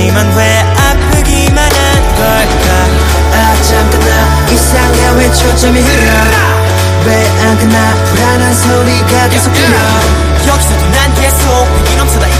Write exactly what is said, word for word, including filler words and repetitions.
하지만 왜 아프기만 한 걸까? 아 잠깐 나 이상해 왜 초점이 흐려 왜 안 끝나 불안한 소리가 계속 들려 여기서도 난 계속 위기 넘쳐다